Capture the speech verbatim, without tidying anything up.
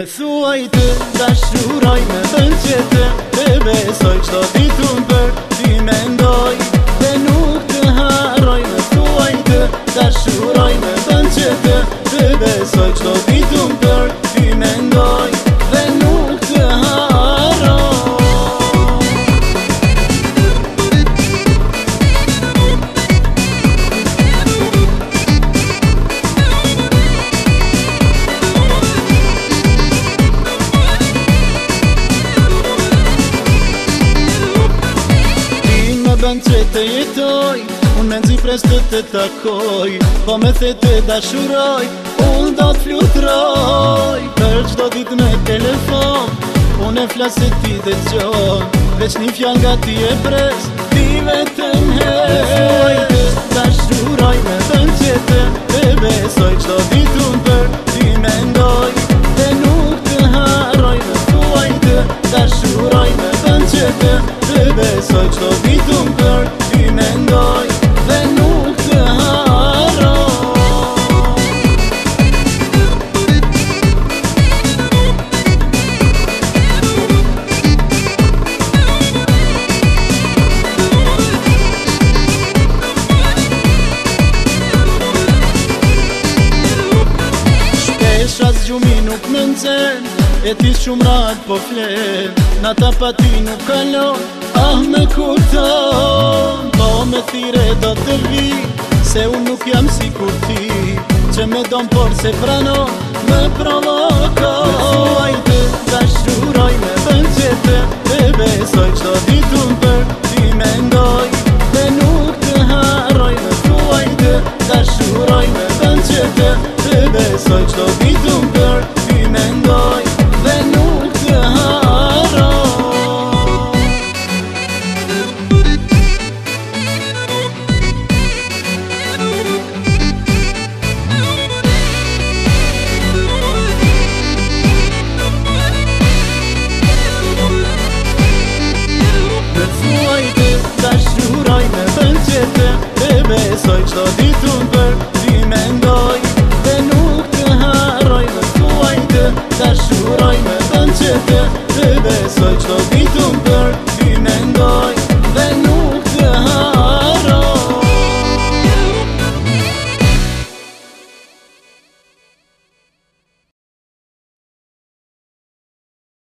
Me thuaj të dashuroj me vend tjetër, të besoj qdo ditun për ty mendoj dhe nuk të harroj. Me thuaj të dashuroj me vend tjetër, të besoj qdo ditun për ty mendoj dhe nuk të harroj. Bën që të jetoj, unë me nëzi pres të të takoj, po me the të dashuroj, unë do të flutroj. Për qdo dit me telefon, unë e flasë ti dhe gjon, veç një fjall nga ti e pres, ti vetëm her. Me thuaj të dashuroj me vend tjetër, të besoj qdo dit unë për ty mendoj dhe nuk të harroj. Me thuaj të dashuroj me vend tjetër, të besoj qdo dit unë për ty mendoj dhe nuk të harroj. Shpesh as gjumi nuk më nxen, e ti shumë rat po flen, nata pa ti nuk kalon, ah me kurton. Po me thire do të vi, se unë nuk jam si kur ti, që me don por se pranon, me provokon. Me thuaj të dashuroj me vend tjetër, të besoj qdo ditun për ty mendoj dhe nuk të harroj. Me thuaj të dashuroj me vend tjetër, të besoj qdo ditun për ty mendoj dhe nuk të harroj. Dashuroj me vend tjetër, të besoj qdo ditun për ty mendoj dhe nuk të harroj. Me thuaj të dashuroj me vend tjetër,